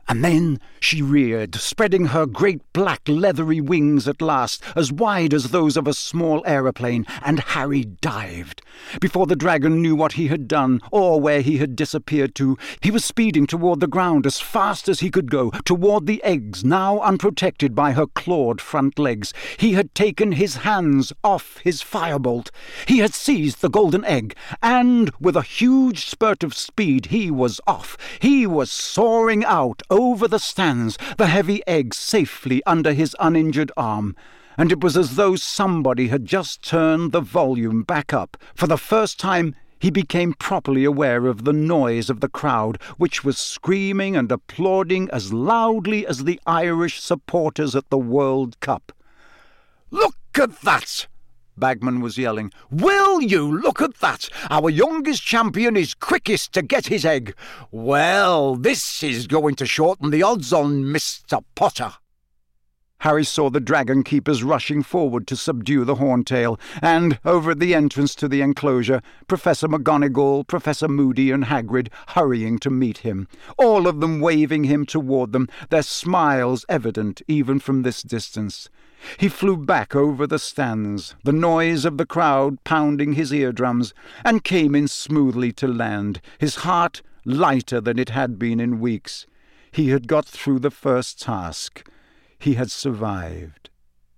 And then she reared, spreading her great black leathery wings at last, as wide as those of a small aeroplane, and Harry dived. Before the dragon knew what he had done, or where he had disappeared to, he was speeding toward the ground as fast as he could go, toward the eggs, now unprotected by her clawed front legs. He had taken his hands off his firebolt. He had seized the golden egg, and, with a huge spurt of speed, he was off. He was soaring out over the stands, the heavy egg safely under his uninjured arm. And it was as though somebody had just turned the volume back up. For the first time, he became properly aware of the noise of the crowd, which was screaming and applauding as loudly as the Irish supporters at the World Cup. "Look at that!" Bagman was yelling. "Will you look at that? Our youngest champion is quickest to get his egg. Well, this is going to shorten the odds on Mr. Potter." Harry saw the dragon keepers rushing forward to subdue the horntail, and, over at the entrance to the enclosure, Professor McGonagall, Professor Moody, and Hagrid hurrying to meet him, all of them waving him toward them, their smiles evident even from this distance. He flew back over the stands, the noise of the crowd pounding his eardrums, and came in smoothly to land, his heart lighter than it had been in weeks. He had got through the first task. He had survived.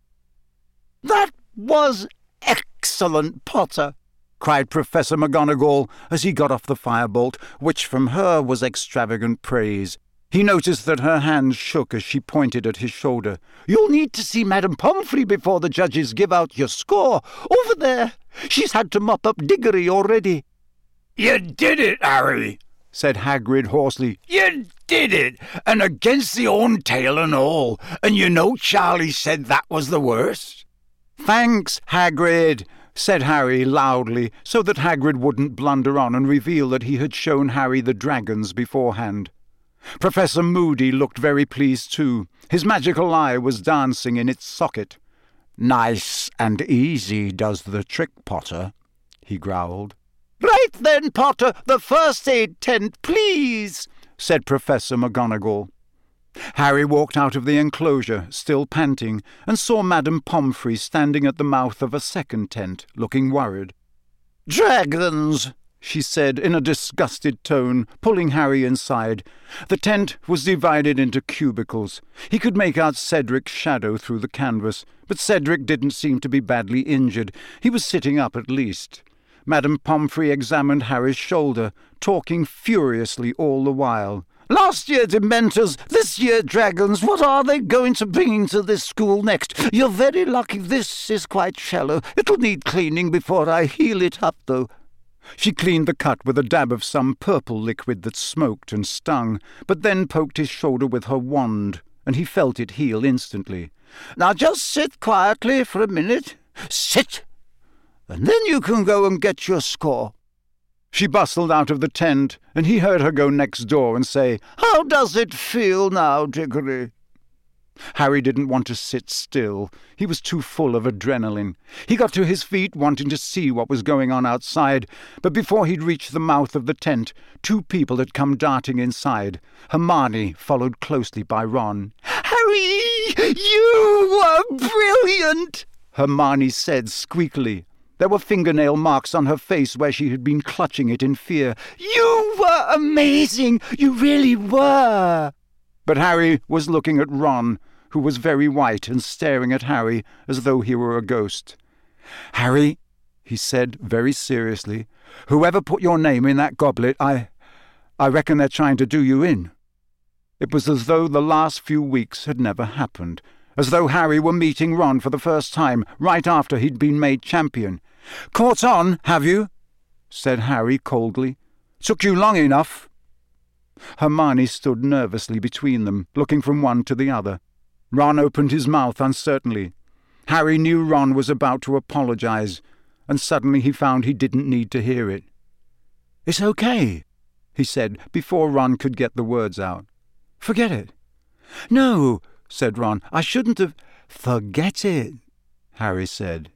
"That was excellent, Potter!" cried Professor McGonagall as he got off the firebolt, which from her was extravagant praise. He noticed that her hand shook as she pointed at his shoulder. "You'll need to see Madame Pomfrey before the judges give out your score. Over there. She's had to mop up Diggory already." "You did it, Harry," said Hagrid hoarsely. "You did it, and against the Horntail and all. And you know Charlie said that was the worst." "Thanks, Hagrid," said Harry loudly, so that Hagrid wouldn't blunder on and reveal that he had shown Harry the dragons beforehand. Professor Moody looked very pleased too. His magical eye was dancing in its socket. "Nice and easy does the trick, Potter," he growled. "Right then, Potter, the first aid tent, please," said Professor McGonagall. Harry walked out of the enclosure, still panting, and saw Madame Pomfrey standing at the mouth of a second tent, looking worried. "Dragons," she said in a disgusted tone, pulling Harry inside. The tent was divided into cubicles. He could make out Cedric's shadow through the canvas, but Cedric didn't seem to be badly injured. He was sitting up at least. Madame Pomfrey examined Harry's shoulder, talking furiously all the while. "Last year Dementors, this year dragons. What are they going to bring into this school next? You're very lucky this is quite shallow. It'll need cleaning before I heal it up, though." She cleaned the cut with a dab of some purple liquid that smoked and stung, but then poked his shoulder with her wand, and he felt it heal instantly. "Now just sit quietly for a minute. Sit! And then you can go and get your score." She bustled out of the tent, and he heard her go next door and say, "How does it feel now, Diggory?" Harry didn't want to sit still. He was too full of adrenaline. He got to his feet, wanting to see what was going on outside, but before he'd reached the mouth of the tent, two people had come darting inside. Hermione, followed closely by Ron. "Harry, you were brilliant," Hermione said squeakily. There were fingernail marks on her face where she had been clutching it in fear. "You were amazing! You really were!" But Harry was looking at Ron, who was very white and staring at Harry as though he were a ghost. "Harry," he said very seriously, "whoever put your name in that goblet, I reckon they're trying to do you in." It was as though the last few weeks had never happened, as though Harry were meeting Ron for the first time, right after he'd been made champion. "Caught on, have you?" said Harry coldly. "Took you long enough." Hermione stood nervously between them, looking from one to the other. Ron opened his mouth uncertainly. Harry knew Ron was about to apologize, and suddenly he found he didn't need to hear it. "It's okay," he said, before Ron could get the words out. "Forget it." "No," said Ron, "I shouldn't have—" "Forget it," Harry said.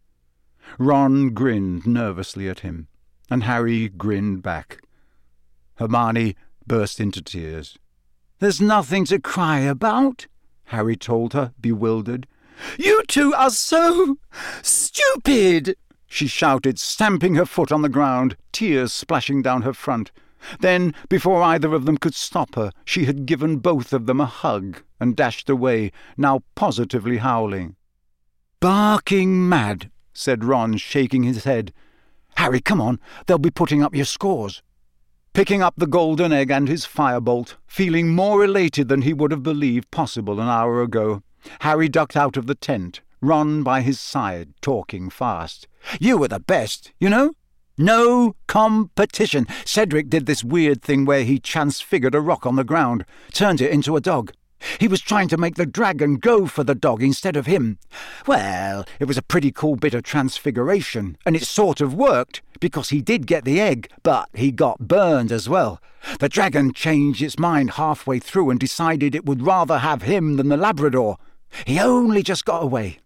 Ron grinned nervously at him, and Harry grinned back. Hermione burst into tears. "There's nothing to cry about," Harry told her, bewildered. "You two are so stupid!" she shouted, stamping her foot on the ground, tears splashing down her front. Then, before either of them could stop her, she had given both of them a hug and dashed away, now positively howling. "Barking mad," said Ron, shaking his head. "Harry, come on, they'll be putting up your scores." Picking up the golden egg and his firebolt, feeling more elated than he would have believed possible an hour ago, Harry ducked out of the tent, Ron by his side, talking fast. "You were the best, you know? No competition. Cedric did this weird thing where he transfigured a rock on the ground, turned it into a dog. He was trying to make the dragon go for the dog instead of him. Well, it was a pretty cool bit of transfiguration, and it sort of worked, because he did get the egg, but he got burned as well. The dragon changed its mind halfway through and decided it would rather have him than the Labrador. He only just got away.